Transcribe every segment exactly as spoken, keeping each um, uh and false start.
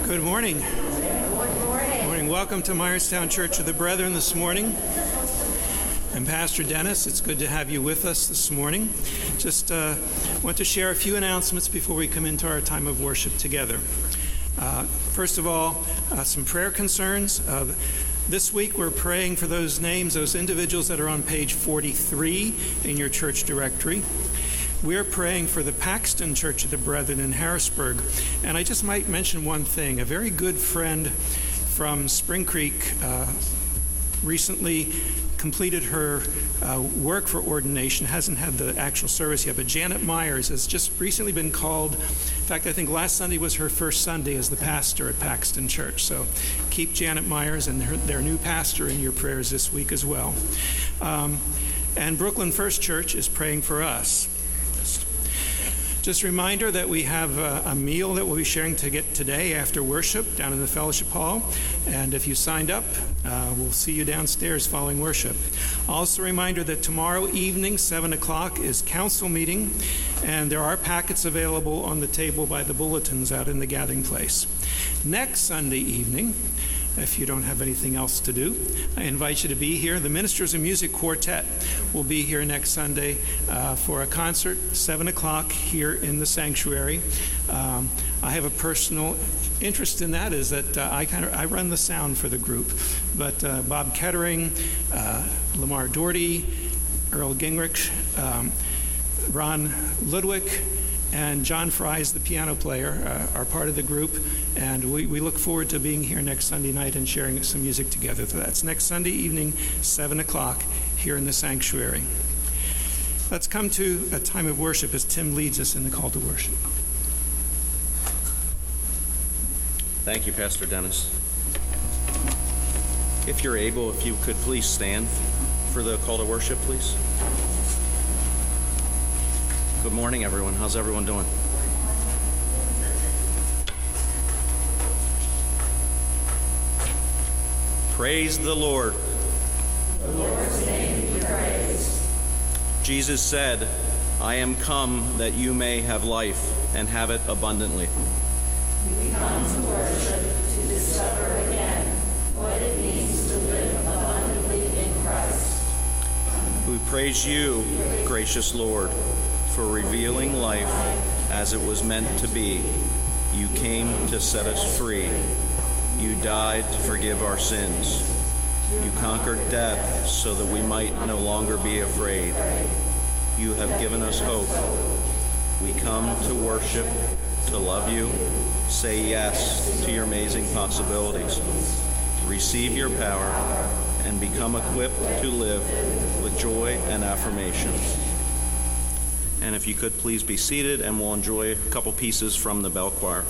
Good morning. Good morning. Morning. Welcome to Myerstown Church of the Brethren this morning. I'm Pastor Dennis. It's good to have you with us this morning. Just uh, want to share a few announcements before we come into our time of worship together. Uh, first of all, uh, some prayer concerns. Uh, this week we're praying for those names, those individuals that are on page forty-three in your church directory. We're praying for the Paxton Church of the Brethren in Harrisburg. And I just might mention one thing. A very good friend from Spring Creek uh, recently completed her uh, work for ordination, hasn't had the actual service yet, but Janet Myers has just recently been called. In fact, I think last Sunday was her first Sunday as the pastor at Paxton Church. So keep Janet Myers and her, their new pastor in your prayers this week as well. Um, and Brooklyn First Church is praying for us. Just a reminder that we have a, a meal that we'll be sharing to get today after worship down in the fellowship hall. And if you signed up, uh, we'll see you downstairs following worship. Also a reminder that tomorrow evening, seven o'clock, is council meeting. And there are packets available on the table by the bulletins out in the gathering place. Next Sunday evening, if you don't have anything else to do, I invite you to be here. The Ministers of Music Quartet will be here next Sunday uh, for a concert, seven o'clock here in the sanctuary. Um, I have a personal interest in that, is that uh, I kind of I run the sound for the group. But uh, Bob Kettering, uh, Lamar Doherty, Earl Gingrich, um, Ron Ludwig, and John Fries, the piano player, uh, are part of the group, and we, we look forward to being here next Sunday night and sharing some music together. So that's next Sunday evening, seven o'clock, here in the sanctuary. Let's come to a time of worship as Tim leads us in the call to worship. Thank you, Pastor Dennis. If you're able, if you could please stand for the call to worship, please. Good morning, everyone. How's everyone doing? Praise the Lord. The Lord's name be praised. Jesus said, I am come that you may have life and have it abundantly. We come to worship to discover again what it means to live abundantly in Christ. We praise you, gracious Lord, for revealing life as it was meant to be. You came to set us free. You died to forgive our sins. You conquered death so that we might no longer be afraid. You have given us hope. We come to worship, to love you, say yes to your amazing possibilities. Receive your power and become equipped to live with joy and affirmation. And if you could please be seated, and we'll enjoy a couple pieces from the bell choir.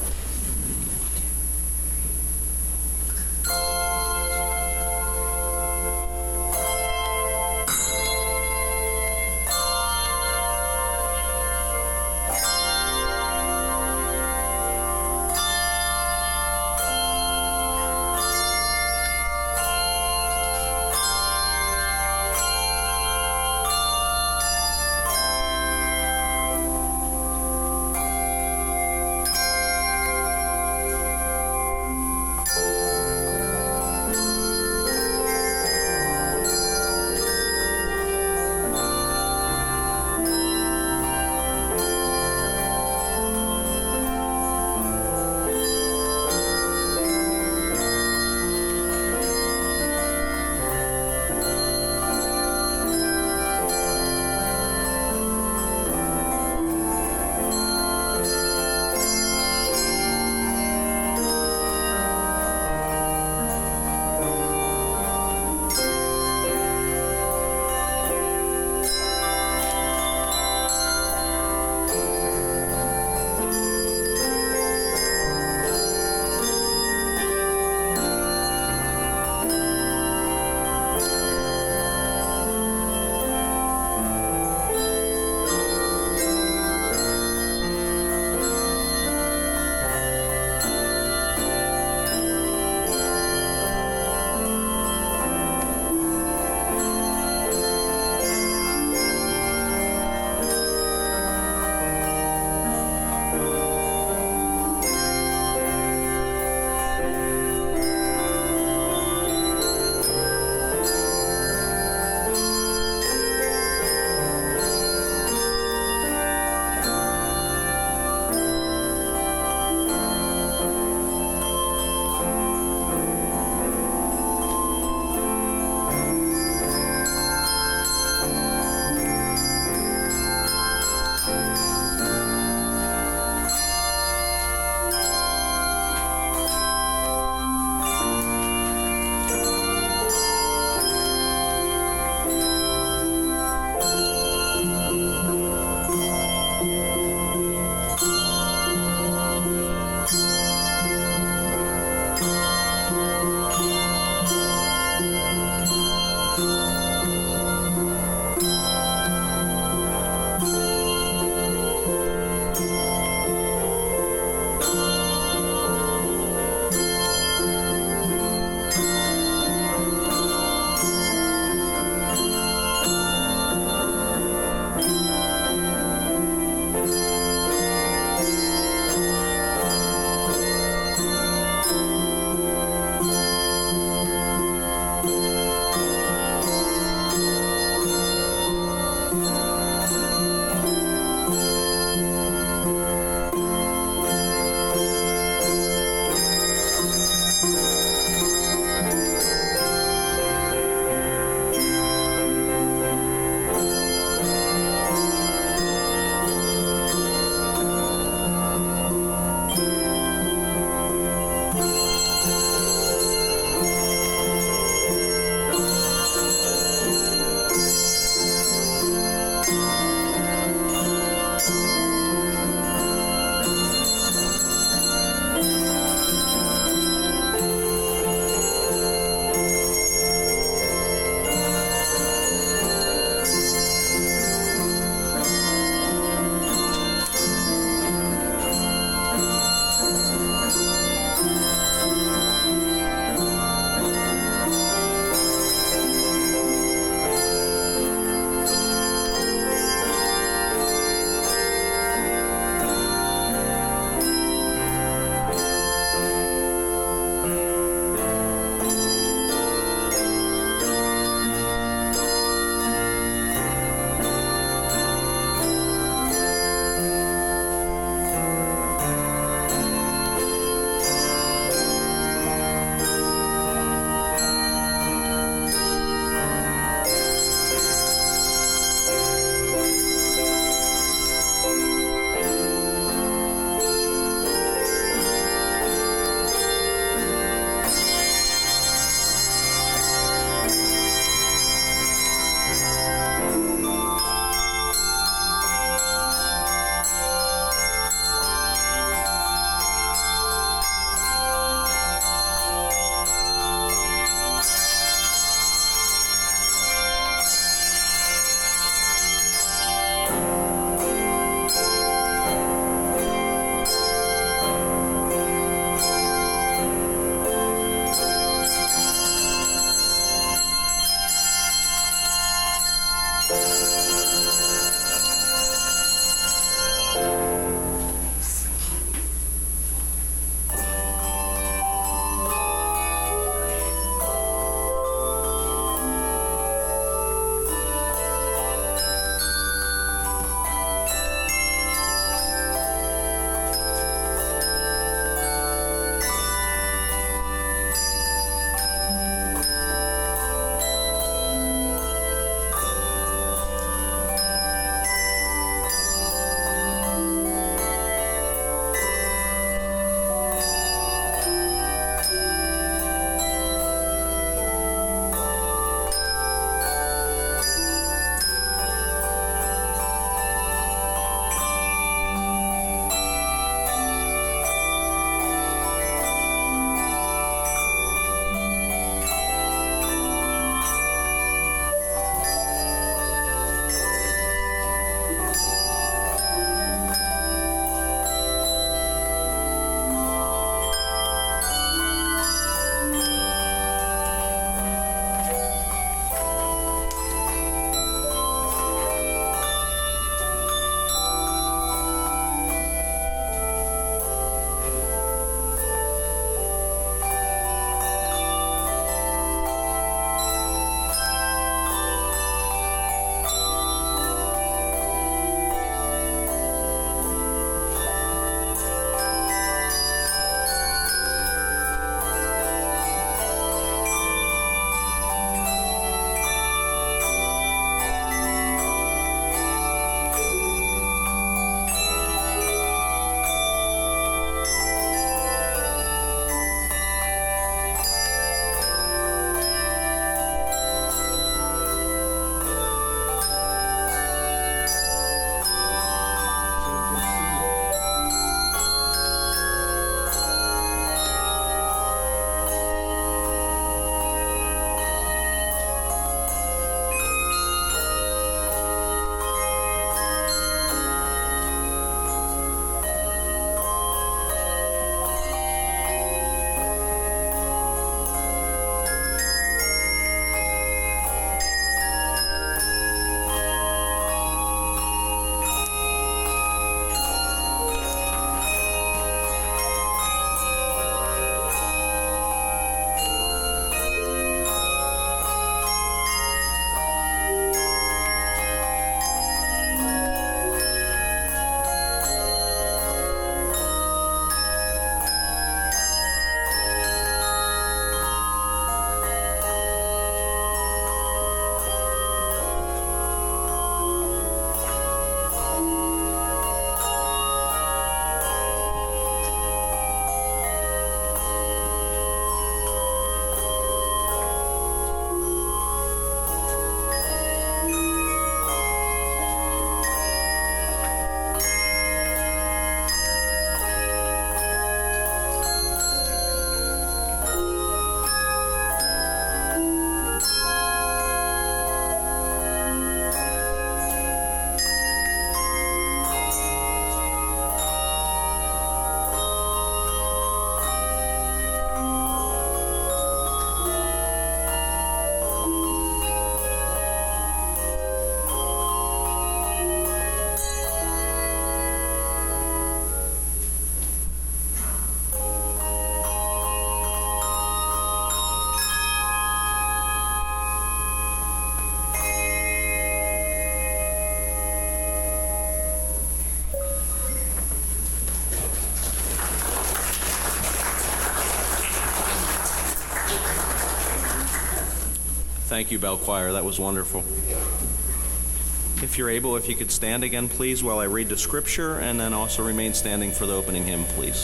Thank you, Bell Choir. That was wonderful. If you're able, if you could stand again, please, while I read the scripture, and then also remain standing for the opening hymn, please.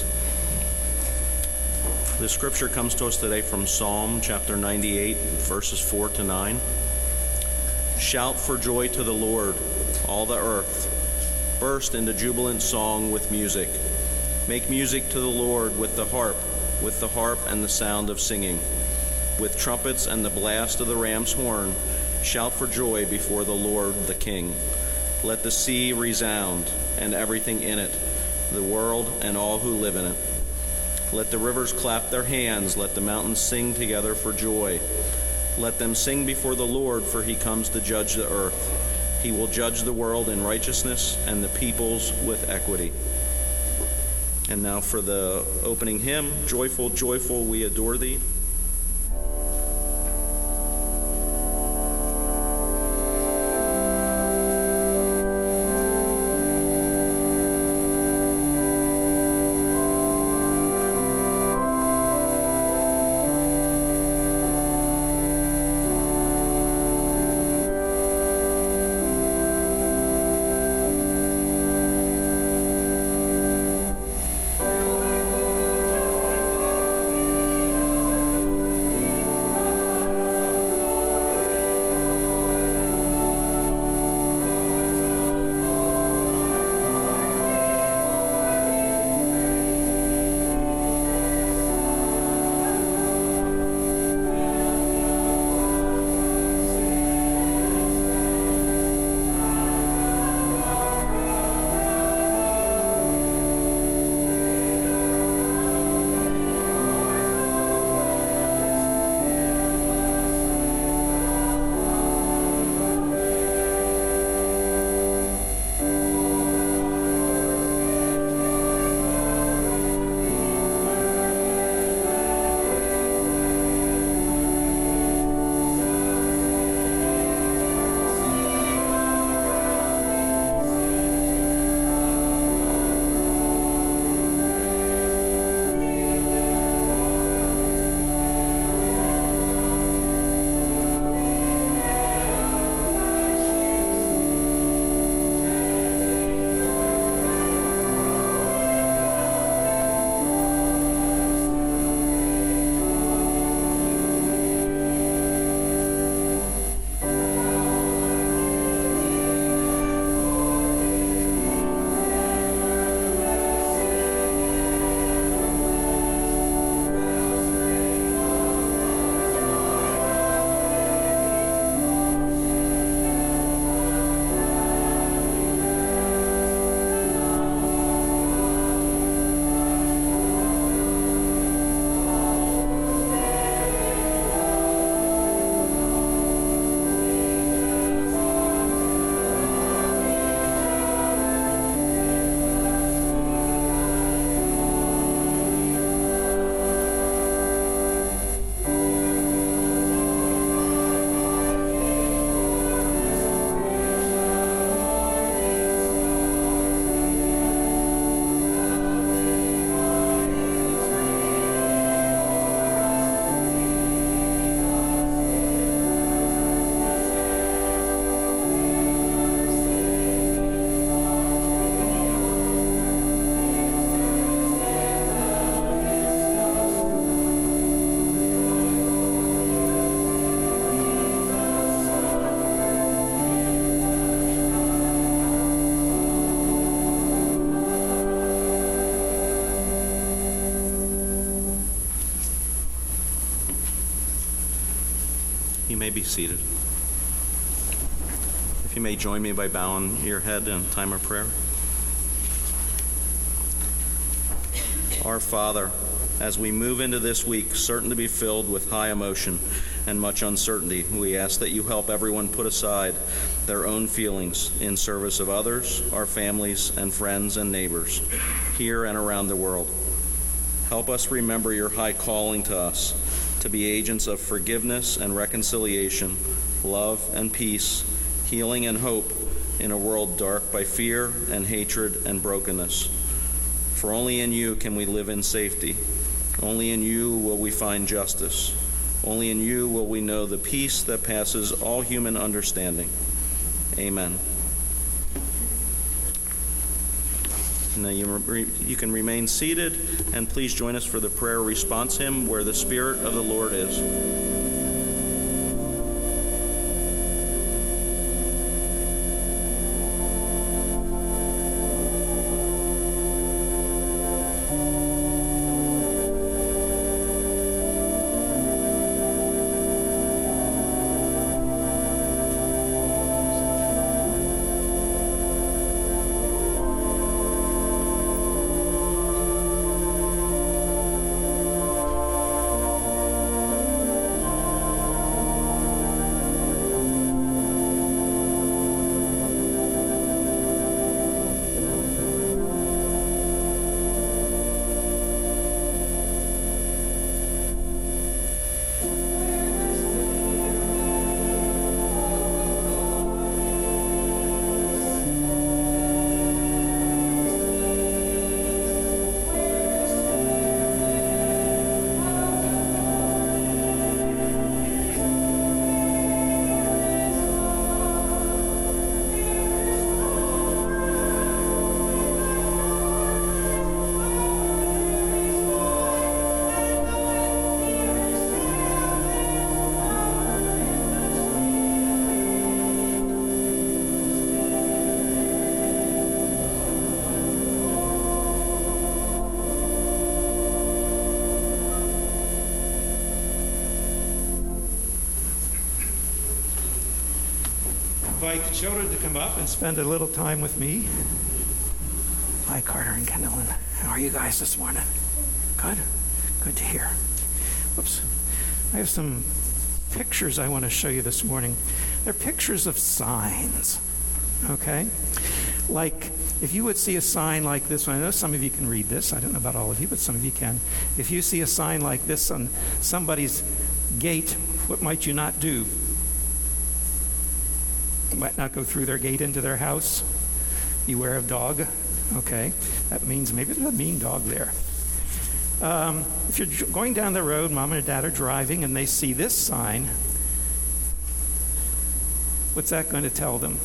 The scripture comes to us today from Psalm chapter ninety-eight, verses four to nine. Shout for joy to the Lord, all the earth. Burst into jubilant song with music. Make music to the Lord with the harp, with the harp and the sound of singing. With trumpets and the blast of the ram's horn, shout for joy before the Lord the King. Let the sea resound, and everything in it, the world and all who live in it. Let the rivers clap their hands, let the mountains sing together for joy. Let them sing before the Lord, for he comes to judge the earth. He will judge the world in righteousness and the peoples with equity. And now for the opening hymn, Joyful, Joyful, We Adore Thee. You may be seated. If you may join me by bowing your head in time of prayer. Our Father, as we move into this week, certain to be filled with high emotion and much uncertainty, we ask that you help everyone put aside their own feelings in service of others, our families and friends and neighbors, here and around the world. Help us remember your high calling to us to be agents of forgiveness and reconciliation, love and peace, healing and hope in a world dark by fear and hatred and brokenness. For only in you can we live in safety. Only in you will we find justice. Only in you will we know the peace that passes all human understanding. Amen. Now you, re- you can remain seated, and please join us for the prayer response hymn, Where the Spirit of the Lord Is. Invite the children to come up and spend a little time with me. Hi, Carter and Kendallin. How are you guys this morning? Good? Good to hear. Whoops. I have some pictures I want to show you this morning. They're pictures of signs, okay? Like, if you would see a sign like this one, I know some of you can read this. I don't know about all of you, but some of you can. If you see a sign like this on somebody's gate, what might you not do? You might not go through their gate into their house. Beware of dog. Okay, that means maybe there's a mean dog there. Um, if you're going down the road, mom and dad are driving, and they see this sign, what's that going to tell them?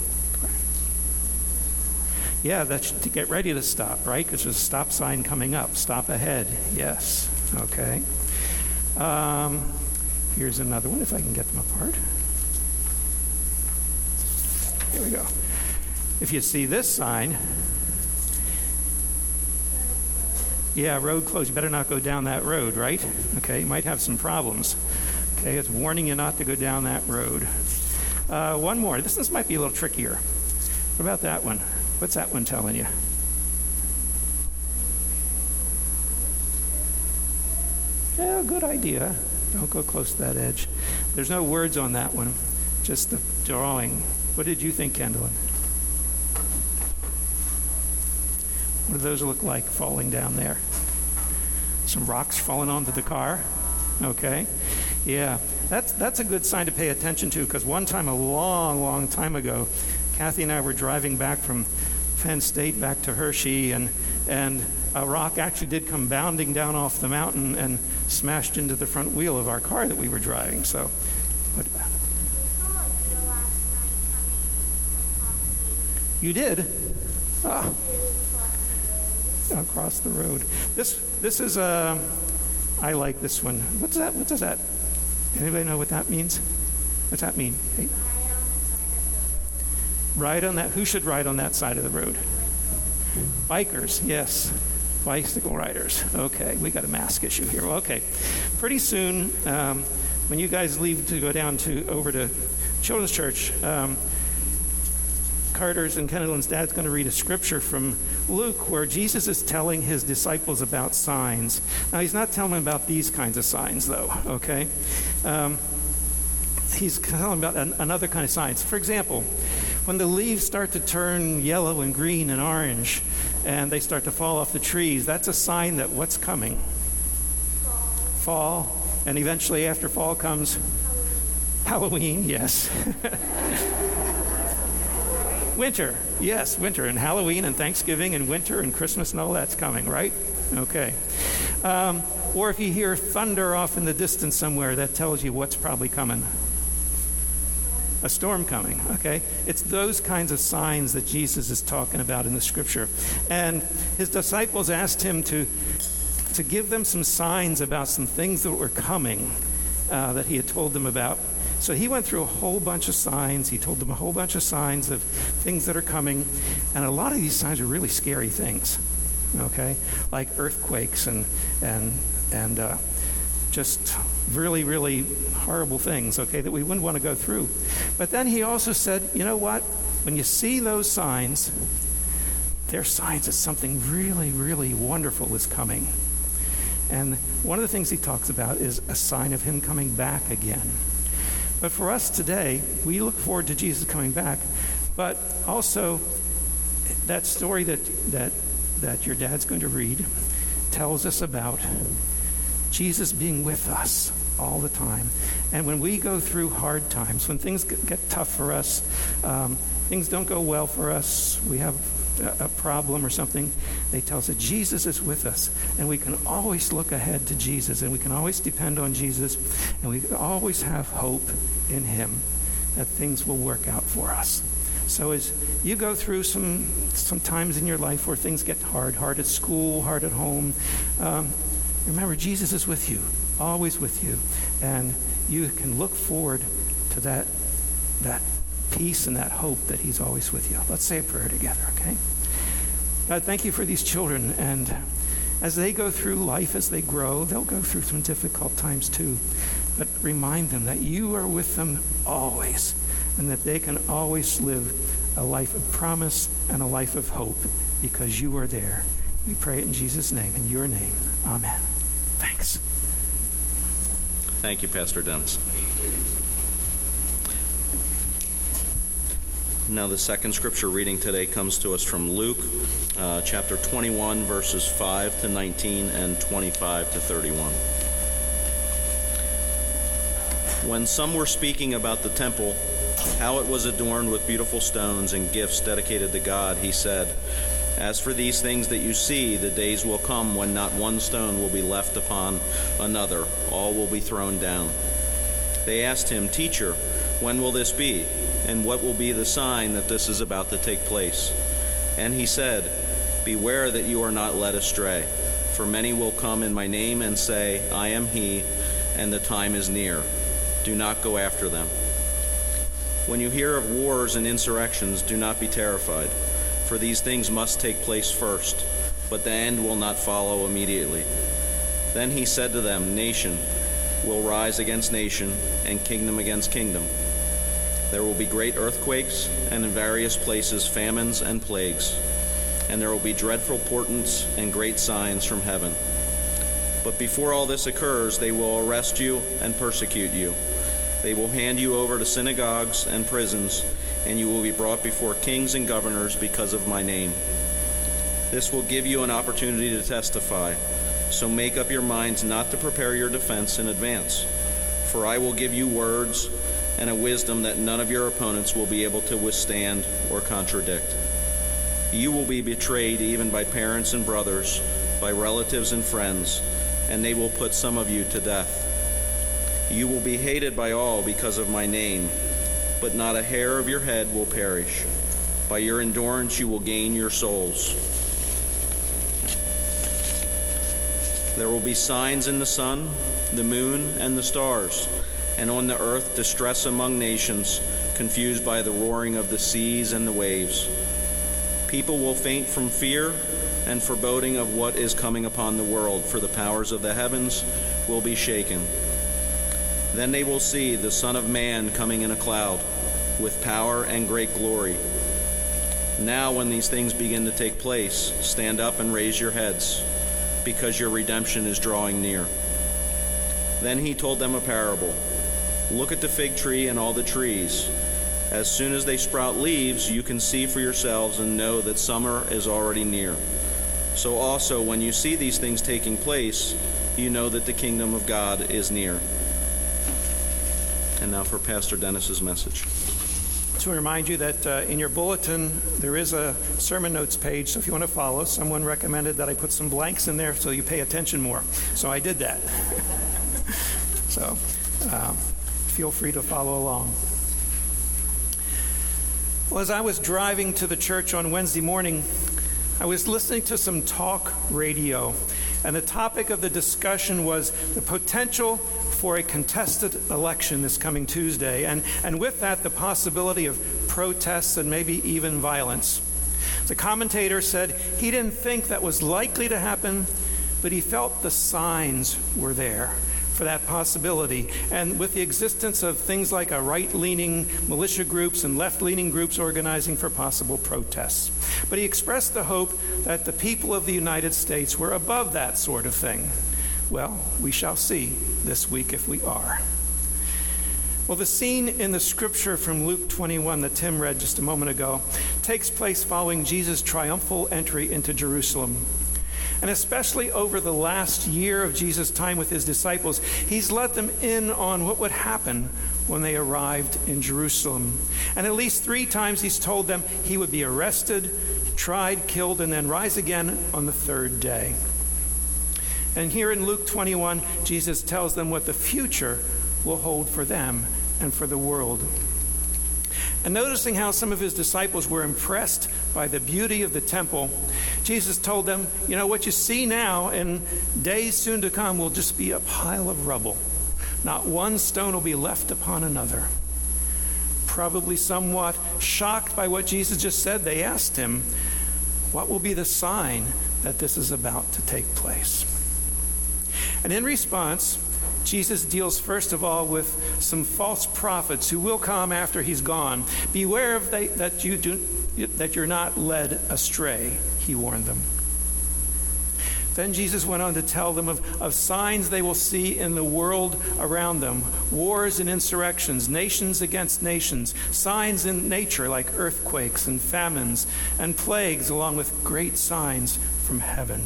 Yeah, that's to get ready to stop, right? Because there's a stop sign coming up. Stop ahead. Yes. Okay. Um, here's another one, if I can get them apart. Here we go. If you see this sign, yeah, road closed. You better not go down that road, right? Okay, you might have some problems. Okay, it's warning you not to go down that road. Uh, one more. This, this might be a little trickier. What about that one? What's that one telling you? Yeah, good idea. Don't go close to that edge. There's no words on that one, just the drawing. What did you think, Kendallin? What do those look like falling down there? Some rocks falling onto the car? Okay. Yeah, that's, that's a good sign to pay attention to, because one time, a long, long time ago, Kathy and I were driving back from Penn State back to Hershey, and, and a rock actually did come bounding down off the mountain and smashed into the front wheel of our car that we were driving. So, what about it? You did? Oh. Across the road. This this is a. I like this one. What's that? What does that? Anybody know what that means? What's that mean? Hey? Ride on that. Who should ride on that side of the road? Bikers. Yes. Bicycle riders. Okay. We got a mask issue here. Okay. Pretty soon, um, when you guys leave to go down to over to Children's Church. Um, Carter's and Kendall's dad's going to read a scripture from Luke where Jesus is telling his disciples about signs. Now, he's not telling them about these kinds of signs, though, okay? Um, he's telling them about an, another kind of signs. For example, when the leaves start to turn yellow and green and orange and they start to fall off the trees, that's a sign that what's coming? Fall. Fall. And eventually after fall comes Halloween, Halloween yes. Winter, yes, winter, and Halloween and Thanksgiving and winter and Christmas and all that's coming, right? Okay. Um, or if you hear thunder off in the distance somewhere, that tells you what's probably coming. A storm coming, okay? It's those kinds of signs that Jesus is talking about in the scripture. And his disciples asked him to, to give them some signs about some things that were coming uh, that he had told them about. So he went through a whole bunch of signs. He told them a whole bunch of signs of things that are coming. And a lot of these signs are really scary things, okay? Like earthquakes and, and, and uh, just really, really horrible things, okay, that we wouldn't want to go through. But then he also said, you know what? When you see those signs, they're signs that something really, really wonderful is coming. And one of the things he talks about is a sign of him coming back again. But for us today, we look forward to Jesus coming back, but also that story that that that your dad's going to read tells us about Jesus being with us all the time. And when we go through hard times, when things get tough for us, um, things don't go well for us, we have a, a problem or something, they tell us that Jesus is with us. And we can always look ahead to Jesus, and we can always depend on Jesus, and we always have hope in him that things will work out for us. So as you go through some, some times in your life where things get hard, hard at school, hard at home, um, remember, Jesus is with you, always with you, and you can look forward to that, that peace and that hope that he's always with you. Let's say a prayer together, okay? God, thank you for these children, and as they go through life, as they grow, they'll go through some difficult times too, but remind them that you are with them always, and that they can always live a life of promise and a life of hope because you are there. We pray it in Jesus' name, in your name. Amen. Thanks. Thank you, Pastor Dennis. Now, the second scripture reading today comes to us from Luke, uh, chapter twenty-one, verses five to nineteen and twenty-five to thirty-one. When some were speaking about the temple, how it was adorned with beautiful stones and gifts dedicated to God, he said, "As for these things that you see, the days will come when not one stone will be left upon another. All will be thrown down." They asked him, "Teacher, when will this be? And what will be the sign that this is about to take place?" And he said, "Beware that you are not led astray. For many will come in my name and say, 'I am he,' and the time is near. Do not go after them. When you hear of wars and insurrections, do not be terrified. For these things must take place first, but the end will not follow immediately." Then he said to them, "Nation will rise against nation, and kingdom against kingdom. There will be great earthquakes, and in various places famines and plagues. And there will be dreadful portents and great signs from heaven. But before all this occurs, they will arrest you and persecute you. They will hand you over to synagogues and prisons, and you will be brought before kings and governors because of my name. This will give you an opportunity to testify, so make up your minds not to prepare your defense in advance. For I will give you words and a wisdom that none of your opponents will be able to withstand or contradict. You will be betrayed even by parents and brothers, by relatives and friends, and they will put some of you to death. You will be hated by all because of my name, but not a hair of your head will perish. By your endurance you will gain your souls. There will be signs in the sun, the moon, and the stars, and on the earth distress among nations, confused by the roaring of the seas and the waves. People will faint from fear and foreboding of what is coming upon the world, for the powers of the heavens will be shaken. Then they will see the Son of Man coming in a cloud, with power and great glory. Now when these things begin to take place, stand up and raise your heads, because your redemption is drawing near." Then he told them a parable. "Look at the fig tree and all the trees. As soon as they sprout leaves, you can see for yourselves and know that summer is already near. So also, when you see these things taking place, you know that the kingdom of God is near." And now for Pastor Dennis's message. to remind you that uh, in your bulletin there is a sermon notes page, so if you want to follow, someone recommended that I put some blanks in there so you pay attention more. So I did that. So uh, feel free to follow along. Well, as I was driving to the church on Wednesday morning, I was listening to some talk radio, and the topic of the discussion was the potential for a contested election this coming Tuesday, and, and with that, the possibility of protests and maybe even violence. The commentator said he didn't think that was likely to happen, but he felt the signs were there for that possibility. And with the existence of things like a right-leaning militia groups and left-leaning groups organizing for possible protests. But he expressed the hope that the people of the United States were above that sort of thing. Well, we shall see this week if we are. Well, the scene in the scripture from Luke twenty-one that Tim read just a moment ago takes place following Jesus' triumphal entry into Jerusalem. And especially over the last year of Jesus' time with his disciples, he's let them in on what would happen when they arrived in Jerusalem. And at least three times he's told them he would be arrested, tried, killed, and then rise again on the third day. And here in Luke twenty-one, Jesus tells them what the future will hold for them and for the world. And noticing how some of his disciples were impressed by the beauty of the temple, Jesus told them, you know, what you see now in days soon to come will just be a pile of rubble. Not one stone will be left upon another. Probably somewhat shocked by what Jesus just said, they asked him, what will be the sign that this is about to take place? And in response, Jesus deals first of all with some false prophets who will come after he's gone. Beware of they, that you do that you're not led astray, he warned them. Then Jesus went on to tell them of, of signs they will see in the world around them. Wars and insurrections, nations against nations, signs in nature like earthquakes and famines and plagues, along with great signs from heaven.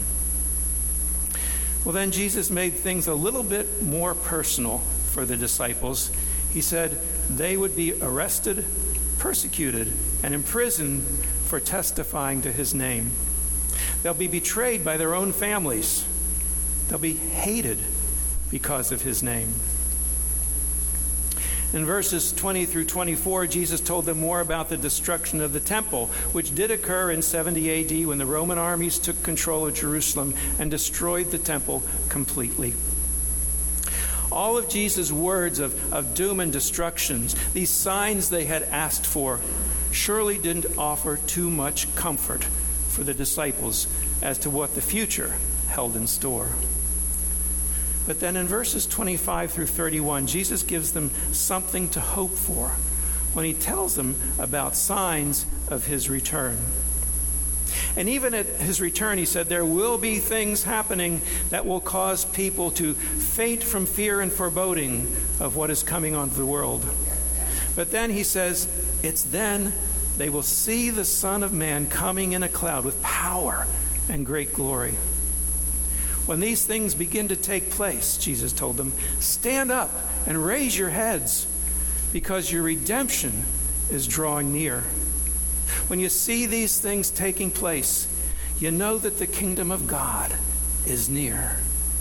Well, then Jesus made things a little bit more personal for the disciples. He said they would be arrested, persecuted, and imprisoned for testifying to his name. They'll be betrayed by their own families. They'll be hated because of his name. In verses twenty through twenty-four, Jesus told them more about the destruction of the temple, which did occur in seventy A D when the Roman armies took control of Jerusalem and destroyed the temple completely. All of Jesus' words of, of doom and destruction, these signs they had asked for, surely didn't offer too much comfort for the disciples as to what the future held in store. But then in verses twenty-five through thirty-one, Jesus gives them something to hope for when he tells them about signs of his return. And even at his return, he said, there will be things happening that will cause people to faint from fear and foreboding of what is coming onto the world. But then he says, it's then they will see the Son of Man coming in a cloud with power and great glory. When these things begin to take place, Jesus told them, stand up and raise your heads, because your redemption is drawing near. When you see these things taking place, you know that the kingdom of God is near.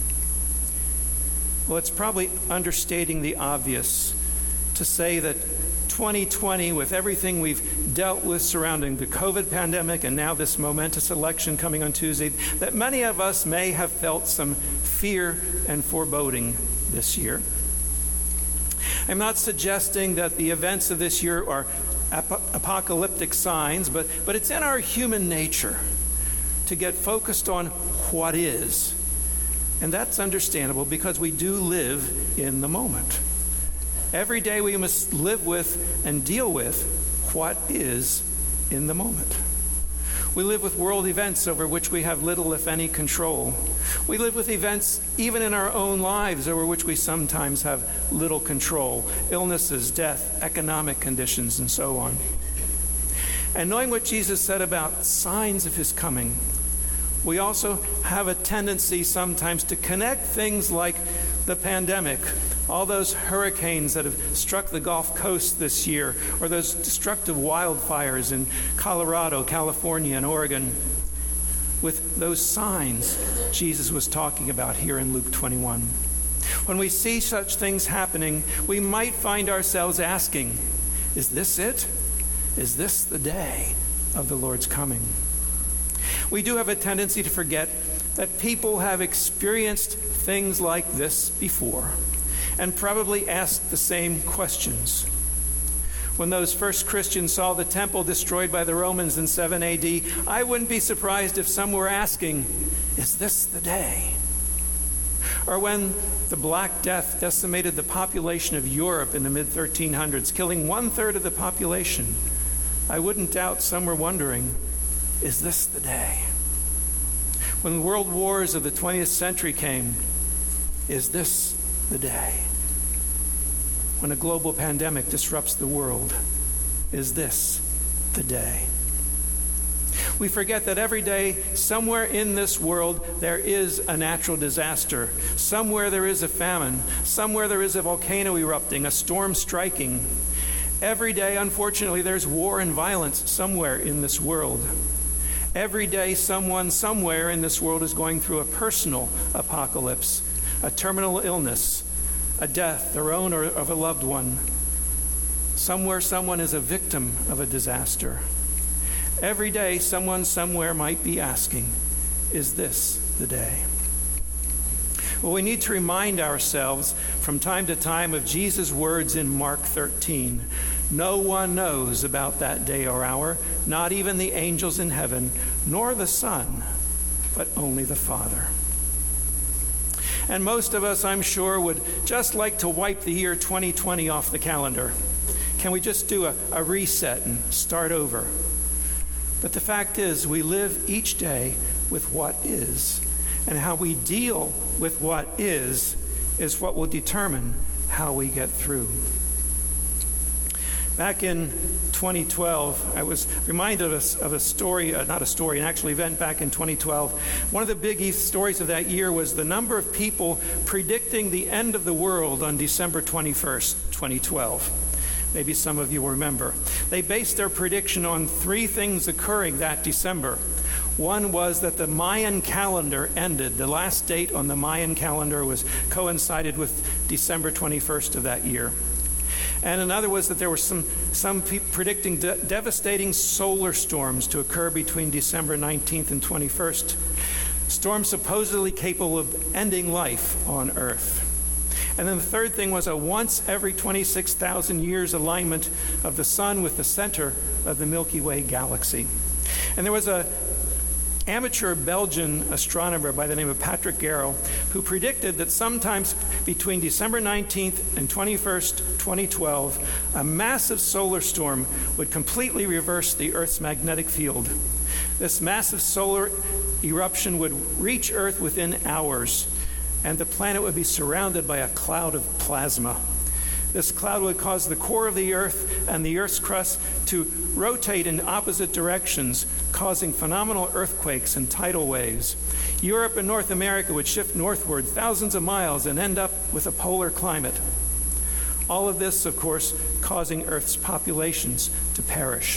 Well, it's probably understating the obvious to say that twenty twenty, with everything we've dealt with surrounding the COVID pandemic and now this momentous election coming on Tuesday, that many of us may have felt some fear and foreboding this year. I'm not suggesting that the events of this year are ap- apocalyptic signs, but, but it's in our human nature to get focused on what is. And that's understandable because we do live in the moment. Every day we must live with and deal with what is in the moment. We live with world events over which we have little, if any, control. We live with events even in our own lives over which we sometimes have little control. Illnesses, death, economic conditions, and so on. And knowing what Jesus said about signs of his coming, we also have a tendency sometimes to connect things like the pandemic, all those hurricanes that have struck the Gulf Coast this year, or those destructive wildfires in Colorado, California, and Oregon, with those signs Jesus was talking about here in Luke twenty-one. When we see such things happening, we might find ourselves asking, is this it? Is this the day of the Lord's coming? We do have a tendency to forget that people have experienced things like this before and probably asked the same questions. When those first Christians saw the temple destroyed by the Romans in seven A D, I wouldn't be surprised if some were asking, is this the day? Or when the Black Death decimated the population of Europe in the mid thirteen hundreds, killing one-third of the population, I wouldn't doubt some were wondering, is this the day? When the world wars of the twentieth century came, is this the day? When a global pandemic disrupts the world, is this the day? We forget that every day, somewhere in this world, there is a natural disaster. Somewhere there is a famine. Somewhere there is a volcano erupting, a storm striking. Every day, unfortunately, there's war and violence somewhere in this world. Every day, someone somewhere in this world is going through a personal apocalypse, a terminal illness, a death, their own or of a loved one. Somewhere, someone is a victim of a disaster. Every day, someone somewhere might be asking, is this the day? Well, we need to remind ourselves from time to time of Jesus' words in Mark thirteen. No one knows about that day or hour, not even the angels in heaven, nor the Son, but only the Father. And most of us, I'm sure, would just like to wipe the year twenty twenty off the calendar. Can we just do a, a reset and start over? But the fact is, we live each day with what is. And how we deal with what is, is what will determine how we get through. Back in twenty twelve, I was reminded of a, of a story, uh, not a story, an actual event back in twenty twelve. One of the big stories of that year was the number of people predicting the end of the world on December twenty-first, twenty twelve. Maybe some of you will remember. They based their prediction on three things occurring that December. One was that the Mayan calendar ended. The last date on the Mayan calendar was coincided with December twenty-first of that year. And another was that there were some, some people predicting de- devastating solar storms to occur between December nineteenth and twenty-first. Storms supposedly capable of ending life on Earth. And then the third thing was a once every twenty-six thousand years alignment of the sun with the center of the Milky Way galaxy. And there was a amateur Belgian astronomer by the name of Patrick Garrel who predicted that sometimes between December nineteenth and twenty-first, twenty twelve, a massive solar storm would completely reverse the Earth's magnetic field. This massive solar eruption would reach Earth within hours, and the planet would be surrounded by a cloud of plasma. This cloud would cause the core of the Earth and the Earth's crust to rotate in opposite directions, causing phenomenal earthquakes and tidal waves. Europe and North America would shift northward thousands of miles and end up with a polar climate. All of this, of course, causing Earth's populations to perish.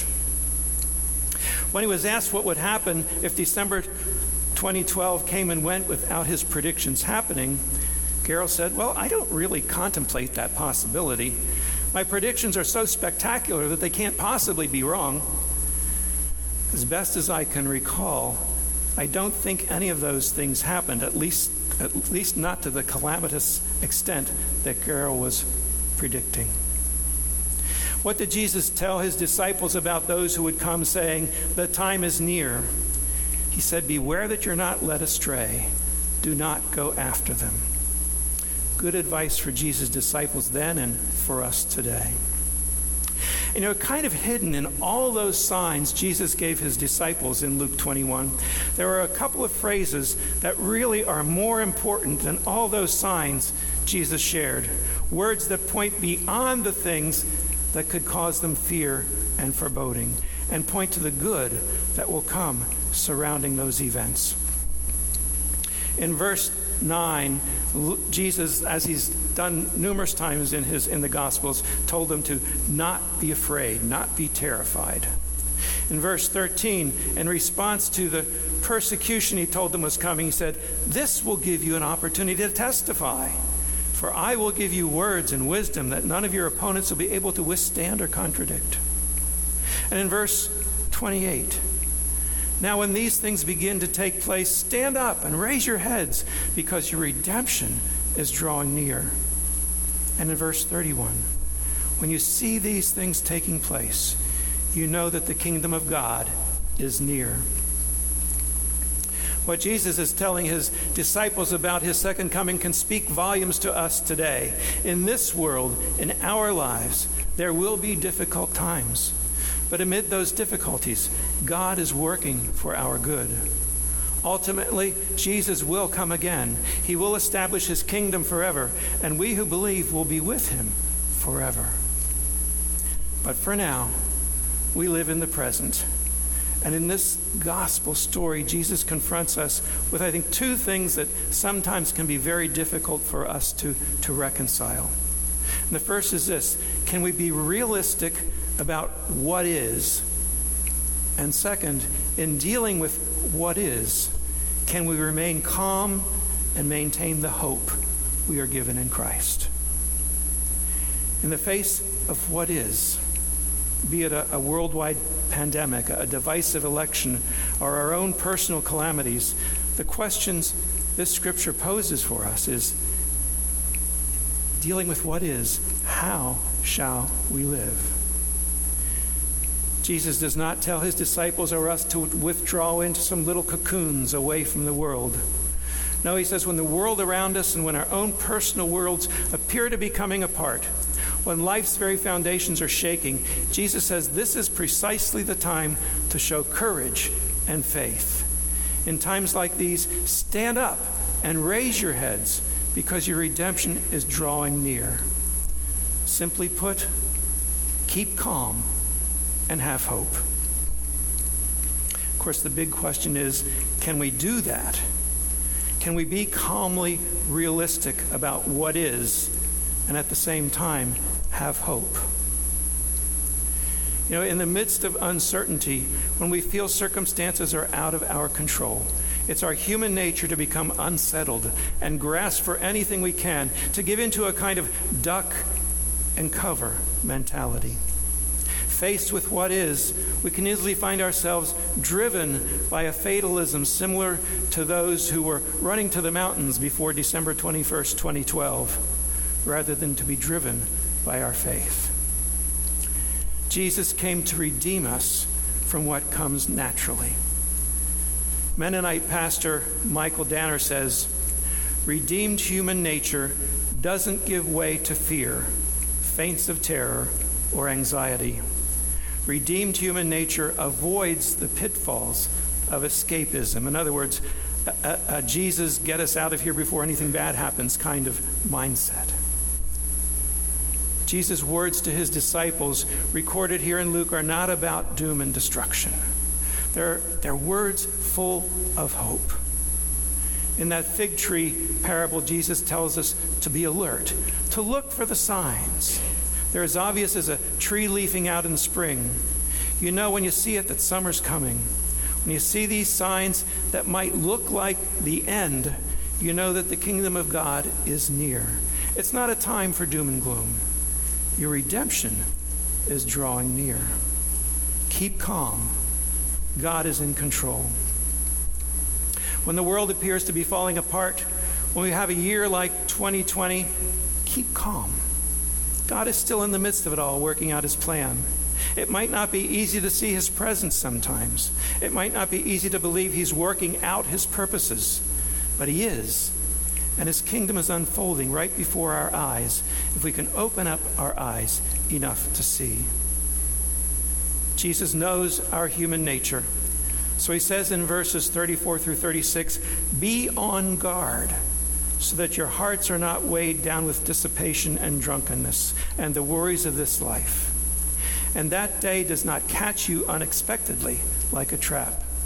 When he was asked what would happen if December twenty twelve came and went without his predictions happening, Garrel said, well, I don't really contemplate that possibility. My predictions are so spectacular that they can't possibly be wrong. As best as I can recall, I don't think any of those things happened, at least, at least not to the calamitous extent that Garrel was predicting. What did Jesus tell his disciples about those who would come saying, the time is near? He said, beware that you're not led astray. Do not go after them. Good advice for Jesus' disciples then and for us today. You know, kind of hidden in all those signs Jesus gave his disciples in Luke twenty-one, there are a couple of phrases that really are more important than all those signs Jesus shared. Words that point beyond the things that could cause them fear and foreboding and point to the good that will come surrounding those events. In verse nine, Jesus, as he's done numerous times in his in the Gospels, told them to not be afraid, not be terrified. In verse thirteen, in response to the persecution he told them was coming, he said, "This will give you an opportunity to testify, for I will give you words and wisdom that none of your opponents will be able to withstand or contradict." And in verse twenty-eight, "Now when these things begin to take place, stand up and raise your heads, because your redemption is drawing near." And in verse thirty-one, "When you see these things taking place, you know that the kingdom of God is near." What Jesus is telling his disciples about his second coming can speak volumes to us today. In this world, in our lives, there will be difficult times. But amid those difficulties, God is working for our good. Ultimately, Jesus will come again. He will establish his kingdom forever, and we who believe will be with him forever. But for now, we live in the present. And in this gospel story, Jesus confronts us with, I think, two things that sometimes can be very difficult for us to, to reconcile. And the first is this: can we be realistic about what is? And second, in dealing with what is, can we remain calm and maintain the hope we are given in Christ? In the face of what is, be it a, a worldwide pandemic, a divisive election, or our own personal calamities, the questions this scripture poses for us is, dealing with what is, how shall we live? Jesus does not tell his disciples or us to withdraw into some little cocoons away from the world. No, he says when the world around us and when our own personal worlds appear to be coming apart, when life's very foundations are shaking, Jesus says this is precisely the time to show courage and faith. In times like these, stand up and raise your heads, because your redemption is drawing near. Simply put, keep calm and have hope. Of course, the big question is, can we do that? Can we be calmly realistic about what is, and at the same time have hope? You know, in the midst of uncertainty, when we feel circumstances are out of our control, it's our human nature to become unsettled and grasp for anything we can, to give into a kind of duck and cover mentality. Faced with what is, we can easily find ourselves driven by a fatalism similar to those who were running to the mountains before December twenty-first, twenty twelve, rather than to be driven by our faith. Jesus came to redeem us from what comes naturally. Mennonite pastor Michael Danner says, "Redeemed human nature doesn't give way to fear, faints of terror, or anxiety. Redeemed human nature avoids the pitfalls of escapism." In other words, a, a Jesus get us out of here before anything bad happens kind of mindset. Jesus' words to his disciples, recorded here in Luke, are not about doom and destruction. They're, they're words full of hope. In that fig tree parable, Jesus tells us to be alert, to look for the signs. They're as obvious as a tree leafing out in spring. You know when you see it that summer's coming. When you see these signs that might look like the end, you know that the kingdom of God is near. It's not a time for doom and gloom. Your redemption is drawing near. Keep calm. God is in control. When the world appears to be falling apart, when we have a year like twenty twenty, keep calm. God is still in the midst of it all, working out his plan. It might not be easy to see his presence sometimes. It might not be easy to believe he's working out his purposes, but he is. And his kingdom is unfolding right before our eyes, if we can open up our eyes enough to see. Jesus knows our human nature. So he says in verses thirty-four through thirty-six, "Be on guard, so that your hearts are not weighed down with dissipation and drunkenness and the worries of this life. And that day does not catch you unexpectedly like a trap.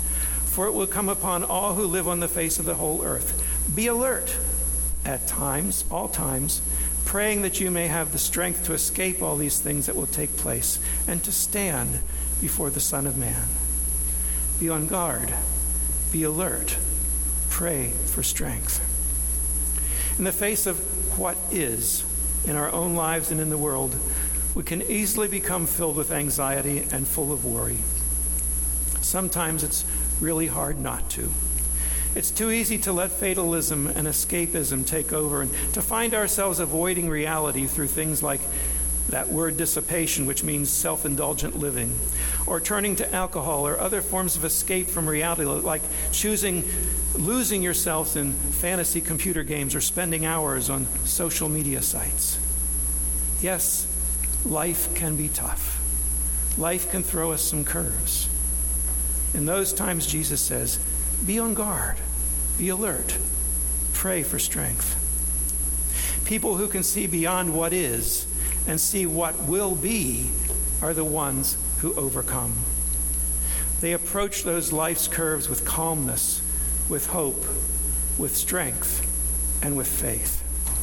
for it will come upon all who live on the face of the whole earth. Be alert at times, all times, praying that you may have the strength to escape all these things that will take place and to stand before the Son of Man. Be on guard, be alert, pray for strength. In the face of what is in our own lives and in the world, we can easily become filled with anxiety and full of worry. Sometimes it's really hard not to. It's too easy to let fatalism and escapism take over and to find ourselves avoiding reality through things like that word dissipation, which means self-indulgent living, or turning to alcohol or other forms of escape from reality, like choosing losing yourself in fantasy computer games or spending hours on social media sites. Yes, life can be tough. Life can throw us some curves. In those times, Jesus says, be on guard, be alert, pray for strength. People who can see beyond what is and see what will be are the ones who overcome. They approach those life's curves with calmness, with hope, with strength, and with faith.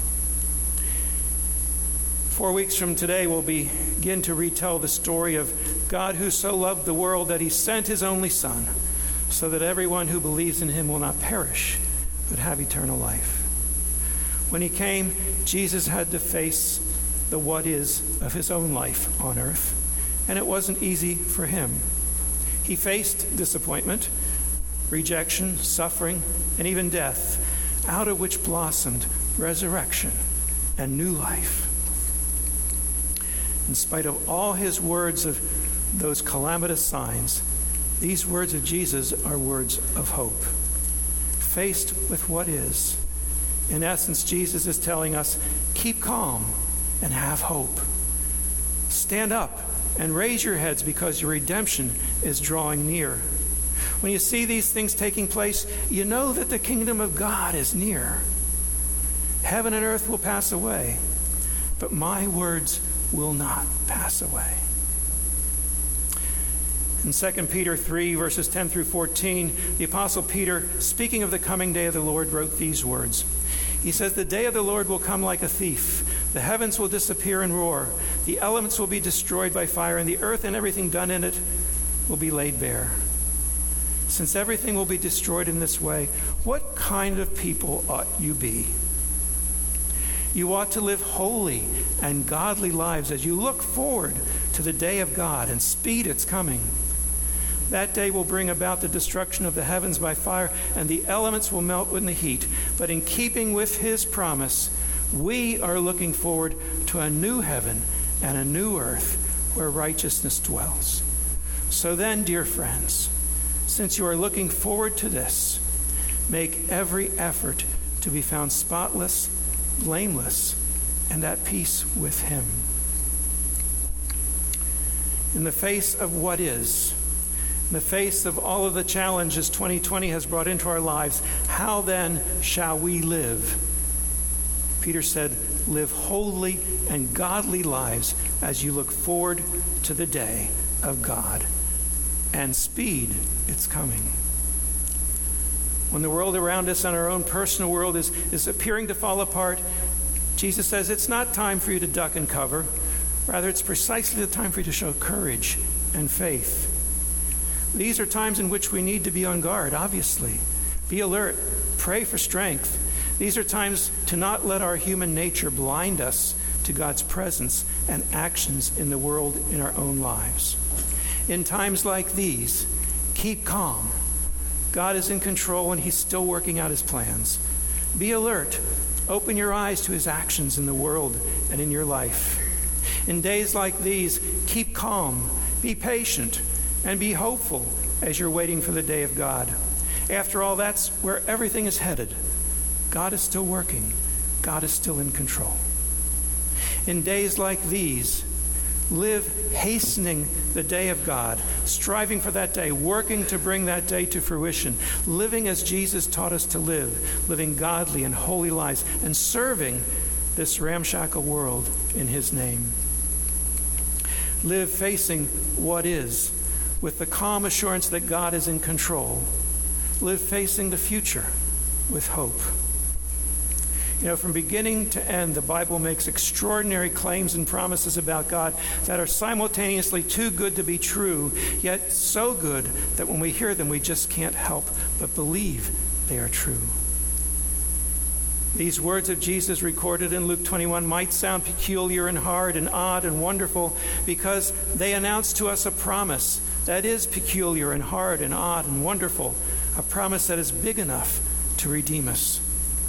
Four weeks from today, we'll begin to retell the story of God who so loved the world that he sent his only Son, so that everyone who believes in him will not perish, but have eternal life. When he came, Jesus had to face the what is of his own life on earth, and it wasn't easy for him. He faced disappointment, rejection, suffering, and even death, out of which blossomed resurrection and new life. In spite of all his words of those calamitous signs, these words of Jesus are words of hope. Faced with what is, in essence, Jesus is telling us, keep calm and have hope. Stand up and raise your heads because your redemption is drawing near. When you see these things taking place, you know that the kingdom of God is near. Heaven and earth will pass away, but my words will not pass away. In Second Peter three, verses ten through fourteen, the Apostle Peter, speaking of the coming day of the Lord, wrote these words. He says, the day of the Lord will come like a thief. The heavens will disappear and roar. The elements will be destroyed by fire, and the earth and everything done in it will be laid bare. Since everything will be destroyed in this way, what kind of people ought you be? You ought to live holy and godly lives as you look forward to the day of God and speed its coming. That day will bring about the destruction of the heavens by fire, and the elements will melt in the heat. But in keeping with his promise, we are looking forward to a new heaven and a new earth where righteousness dwells. So then, dear friends, since you are looking forward to this, make every effort to be found spotless, blameless, and at peace with him. In the face of what is, in the face of all of the challenges twenty twenty has brought into our lives, how then shall we live? Peter said, live holy and godly lives as you look forward to the day of God and speed its coming. When the world around us and our own personal world is, is appearing to fall apart, Jesus says it's not time for you to duck and cover. Rather, it's precisely the time for you to show courage and faith. These are times in which we need to be on guard, obviously. Be alert. Pray for strength. These are times to not let our human nature blind us to God's presence and actions in the world in our own lives. In times like these, keep calm. God is in control and he's still working out his plans. Be alert. Open your eyes to his actions in the world and in your life. In days like these, keep calm, be patient, and be hopeful as you're waiting for the day of God. After all, that's where everything is headed. God is still working. God is still in control. In days like these, live hastening the day of God, striving for that day, working to bring that day to fruition, living as Jesus taught us to live, living godly and holy lives, and serving this ramshackle world in his name. Live facing what is, with the calm assurance that God is in control, live facing the future with hope. You know, from beginning to end, the Bible makes extraordinary claims and promises about God that are simultaneously too good to be true, yet so good that when we hear them, we just can't help but believe they are true. These words of Jesus recorded in Luke twenty-one might sound peculiar and hard and odd and wonderful because they announce to us a promise that is peculiar and hard and odd and wonderful, a promise that is big enough to redeem us.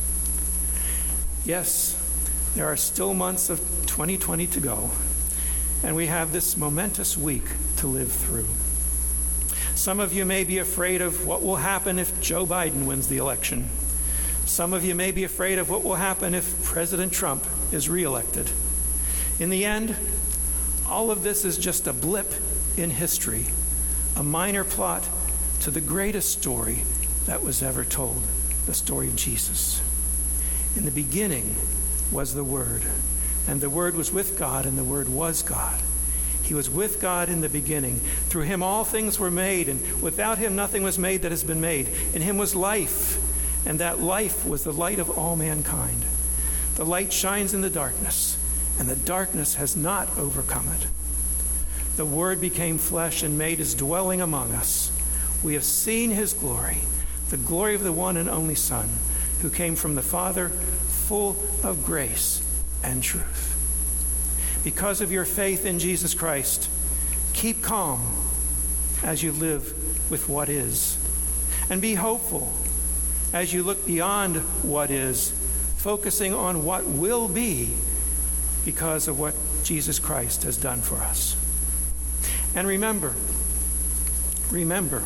Yes, there are still months of twenty twenty to go, and we have this momentous week to live through. Some of you may be afraid of what will happen if Joe Biden wins the election. Some of you may be afraid of what will happen if President Trump is reelected. In the end, all of this is just a blip in history, a minor plot to the greatest story that was ever told, the story of Jesus. In the beginning was the Word, and the Word was with God, and the Word was God. He was with God in the beginning. Through him all things were made, and without him nothing was made that has been made. In him was life, and that life was the light of all mankind. The light shines in the darkness, and the darkness has not overcome it. The Word became flesh and made his dwelling among us. We have seen his glory, the glory of the one and only Son, who came from the Father, full of grace and truth. Because of your faith in Jesus Christ, keep calm as you live with what is, and be hopeful as you look beyond what is, focusing on what will be because of what Jesus Christ has done for us. And remember, remember,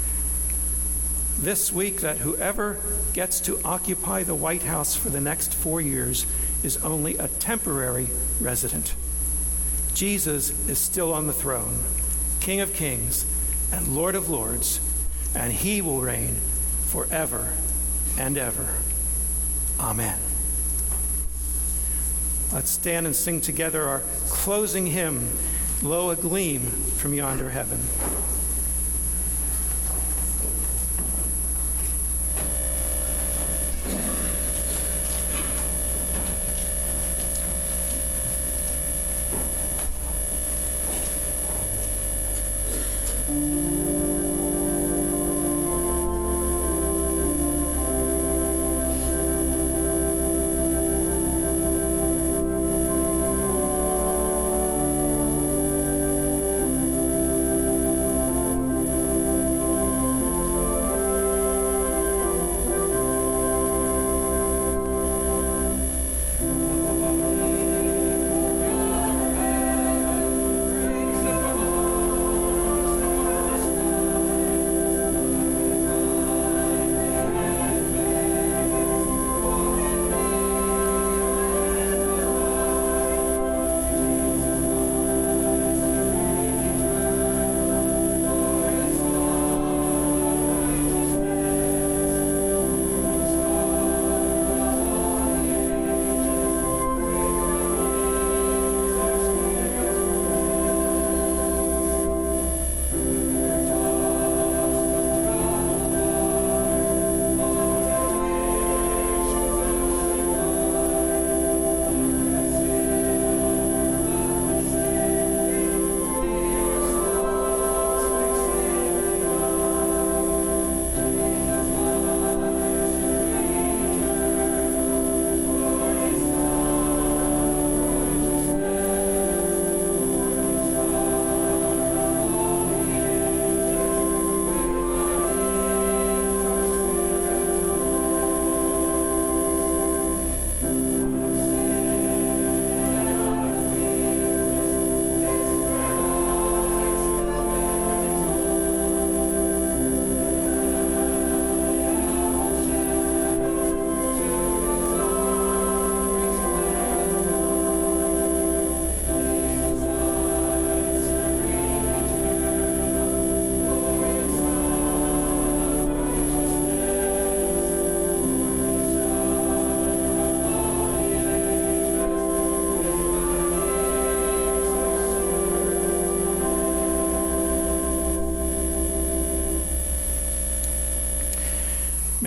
this week that whoever gets to occupy the White House for the next four years is only a temporary resident. Jesus is still on the throne, King of Kings and Lord of Lords, and he will reign forever and ever. Amen. Let's stand and sing together our closing hymn, Lo, a Gleam from Yonder Heaven.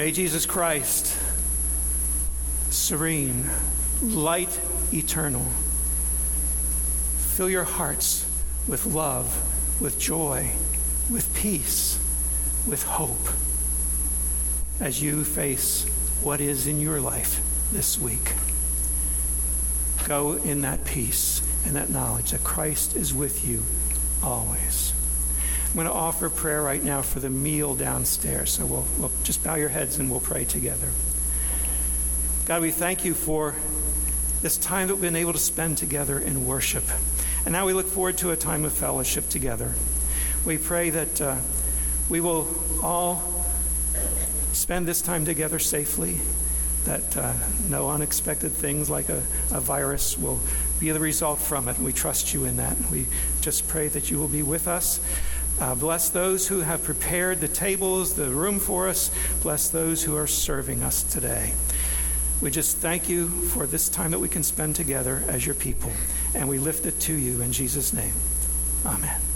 May Jesus Christ, serene, light eternal, fill your hearts with love, with joy, with peace, with hope as you face what is in your life this week. Go in that peace and that knowledge that Christ is with you always. I'm going to offer prayer right now for the meal downstairs. So we'll, we'll just bow your heads and we'll pray together. God, we thank you for this time that we've been able to spend together in worship. And now we look forward to a time of fellowship together. We pray that uh, we will all spend this time together safely, that uh, no unexpected things like a, a virus will be the result from it. We trust you in that. We just pray that you will be with us. Uh, bless those who have prepared the tables, the room for us. Bless those who are serving us today. We just thank you for this time that we can spend together as your people, and we lift it to you in Jesus' name. Amen.